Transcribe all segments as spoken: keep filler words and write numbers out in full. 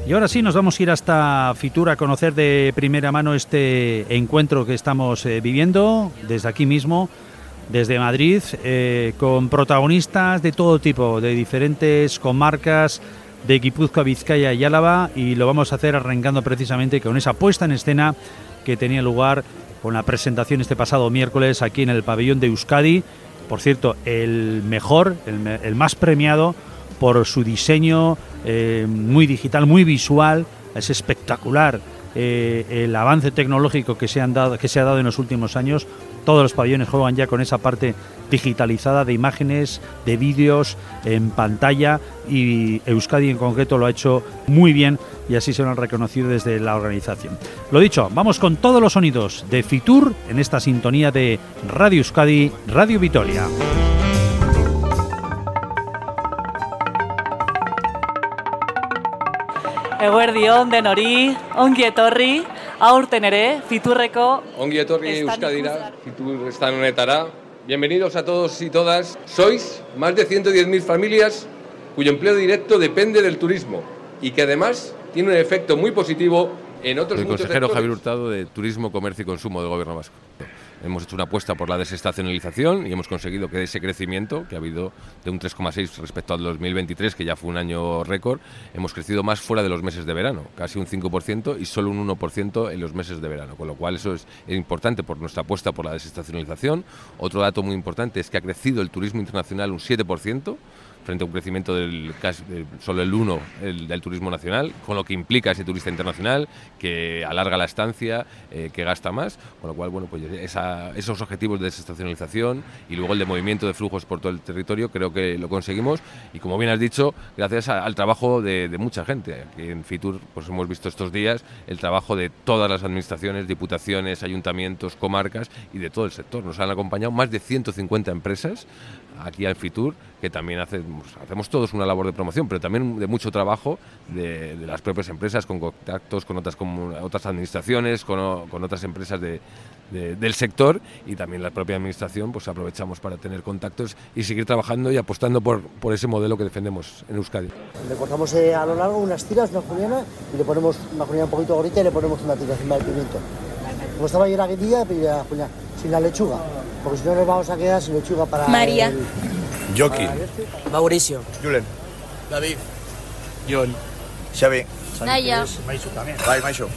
Y ahora sí, nos vamos a ir hasta Fitur a conocer de primera mano este encuentro que estamos eh, viviendo desde aquí mismo, desde Madrid, eh, con protagonistas de todo tipo, de diferentes comarcas de Guipúzcoa, Vizcaya y Álava, y lo vamos a hacer arrancando precisamente con esa puesta en escena que tenía lugar con la presentación este pasado miércoles aquí en el pabellón de Euskadi. Por cierto, el mejor, el, el más premiado por su diseño eh, muy digital, muy visual. Es espectacular eh, el avance tecnológico que se, han dado, que se ha dado en los últimos años. Todos los pabellones juegan ya con esa parte digitalizada de imágenes, de vídeos en pantalla, y Euskadi en concreto lo ha hecho muy bien y así se lo han reconocido desde la organización. Lo dicho, vamos con todos los sonidos de Fitur en esta sintonía de Radio Euskadi, Radio Vitoria. Eguerdion denori, ongi etorri, aurten ere, Fiturreko... Ongi etorri Euskadira, Fitur estan honetara. Bienvenidos a todos y todas. Sois más de ciento diez mil familias cuyo empleo directo depende del turismo y que además tiene un efecto muy positivo en otros El muchos consejero sectores. Javier Hurtado de Turismo, Comercio y Consumo del Gobierno Vasco. Hemos hecho una apuesta por la desestacionalización y hemos conseguido que ese crecimiento, que ha habido de un tres coma seis respecto al dos mil veintitrés, que ya fue un año récord, hemos crecido más fuera de los meses de verano, casi un cinco por ciento y solo un uno por ciento en los meses de verano, con lo cual eso es importante por nuestra apuesta por la desestacionalización. Otro dato muy importante es que ha crecido el turismo internacional un siete por ciento, frente a un crecimiento del casi, de solo el uno el, del turismo nacional, con lo que implica ese turista internacional, que alarga la estancia, eh, que gasta más, con lo cual, bueno, pues esa, esos objetivos de desestacionalización y luego el de movimiento de flujos por todo el territorio, creo que lo conseguimos, y como bien has dicho, gracias a, al trabajo de, de mucha gente. Aquí en Fitur pues hemos visto estos días el trabajo de todas las administraciones, diputaciones, ayuntamientos, comarcas y de todo el sector. Nos han acompañado más de ciento cincuenta empresas aquí al Fitur, que también hacemos, hacemos todos una labor de promoción, pero también de mucho trabajo de, de las propias empresas, con contactos con otras, con otras administraciones, con, con otras empresas de, de, del sector, y también la propia administración, pues aprovechamos para tener contactos y seguir trabajando y apostando por, por ese modelo que defendemos en Euskadi. Le cortamos eh, a lo largo unas tiras, una juliana, y le ponemos una juliana un poquito gordita y le ponemos una tira encima del pimiento. Como estaba ayer la guindilla, la juliana, sin la lechuga, porque si no nos vamos a quedar sin lechuga para... María. El... Joaquín. Mauricio. Julen. David. John. Xavi. Naya. Maisu también. Bye, Maisho.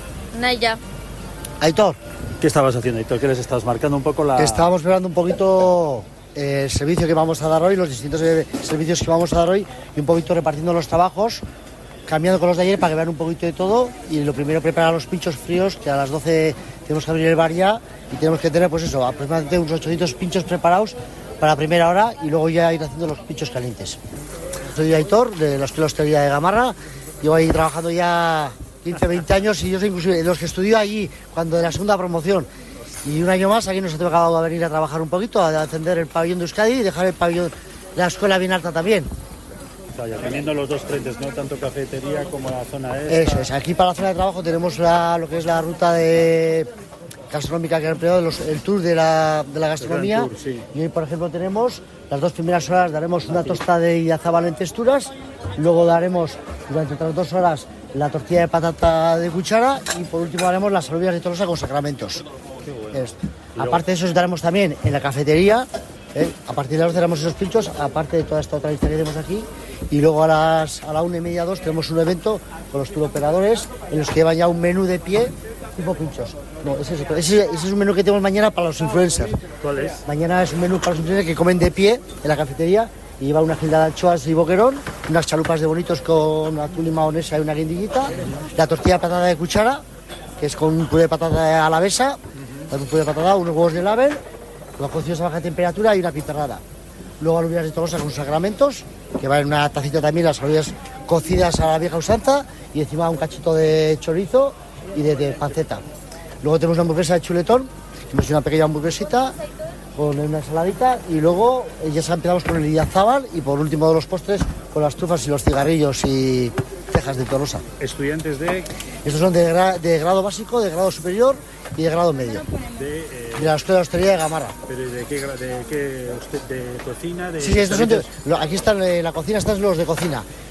Naya. Aitor. ¿Qué estabas haciendo, Aitor? ¿Qué les estabas marcando un poco la...? Estábamos esperando un poquito eh, el servicio que vamos a dar hoy, los distintos eh, servicios que vamos a dar hoy, y un poquito repartiendo los trabajos, cambiando con los de ayer para que vean un poquito de todo. Y lo primero, preparar los pinchos fríos, que a las doce tenemos que abrir el bar ya, y tenemos que tener, pues eso, aproximadamente unos ochocientos pinchos preparados para la primera hora, y luego ya ir haciendo los pinchos calientes. Soy Aitor, de la Escuela de Hostelería de Gamarra. Llevo ahí trabajando ya quince, veinte años, y yo soy inclusive de los que estudió allí cuando de la segunda promoción. Y un año más aquí nos ha tocado venir a trabajar un poquito, a atender el pabellón de Euskadi y dejar el pabellón, la escuela bien alta también. Vaya, teniendo los dos frentes, ¿no? Tanto cafetería como la zona esta. Eso es, aquí para la zona de trabajo tenemos la, lo que es la ruta de gastronómica que han empleado, los, el tour de la, de la gastronomía. Tour, sí. Y hoy, por ejemplo, tenemos las dos primeras horas, daremos una tostada de idiazábal en texturas, luego daremos durante otras dos horas la tortilla de patata de cuchara, y por último haremos las alubias de Tolosa con sacramentos. Bueno. Aparte de eso, daremos también en la cafetería, ¿eh? A partir de las dos daremos esos pinchos, aparte de toda esta otra lista que tenemos aquí, y luego a las a la una y media, dos, tenemos un evento con los turoperadores en los que llevan ya un menú de pie tipo pinchos. No, ese es, otro. ese, ese es un menú que tenemos mañana para los influencers. ¿Cuál es? Mañana es un menú para los influencers que comen de pie en la cafetería, y lleva una gilda de anchoas y boquerón, unas chalupas de bonitos con atún y mahonesa y una guindillita, la tortilla de patata de cuchara, que es con un puré de patata alavesa, uh-huh. un puré de patata, unos huevos de label, los cocidos a baja temperatura y una piperrada. Luego alubias de Tolosa con sacramentos, que va en una tacita también, las alubias cocidas a la vieja usanza, y encima un cachito de chorizo y de, de panceta. Luego tenemos una hamburguesa de chuletón, que es una pequeña hamburguesita con una ensaladita, y luego ya empezamos con el idiazábal, y por último de los postres con las trufas y los cigarrillos y cejas de Tolosa. ¿Estudiantes de...? Estos son de, gra de grado básico, de grado superior y de grado medio. De, eh... de la Escuela de Hostelería de Gamarra. ¿Pero de qué, de qué de cocina? De sí, sí, estos son de, lo, aquí están, eh, la cocina están los de cocina.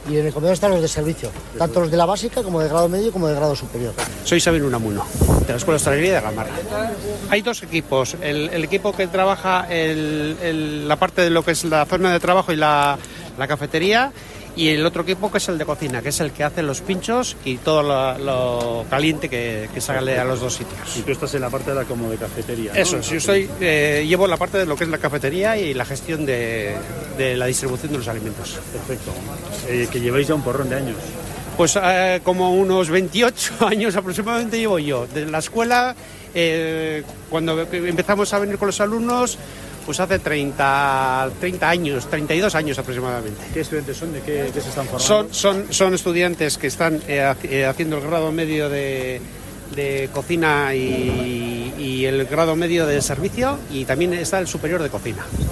y en el comedor están los de servicio, tanto los de la básica como de grado medio como de grado superior. Soy Sabino Unamuno, de la Escuela de Hostelería de Gamarra. Hay dos equipos, el, el equipo que trabaja el, el, la parte de lo que es la zona de trabajo y la, la cafetería, y el otro equipo que es el de cocina, que es el que hace los pinchos y todo lo, lo caliente que, que sale a los dos sitios. Y tú estás en la parte de la como de cafetería, ¿no? Eso, sí, yo estoy, eh, llevo la parte de lo que es la cafetería y la gestión de, de la distribución de los alimentos. Perfecto. Eh, que lleváis ya un porrón de años. Pues eh, como unos veintiocho años aproximadamente llevo yo. De la escuela, eh, cuando empezamos a venir con los alumnos, pues hace treinta, treinta años, treinta y dos años aproximadamente. ¿Qué estudiantes son? ¿De qué, qué se están formando? Son, son, son estudiantes que están eh, eh, haciendo el grado medio de, de cocina y, y el grado medio de servicio, y también está el superior de cocina.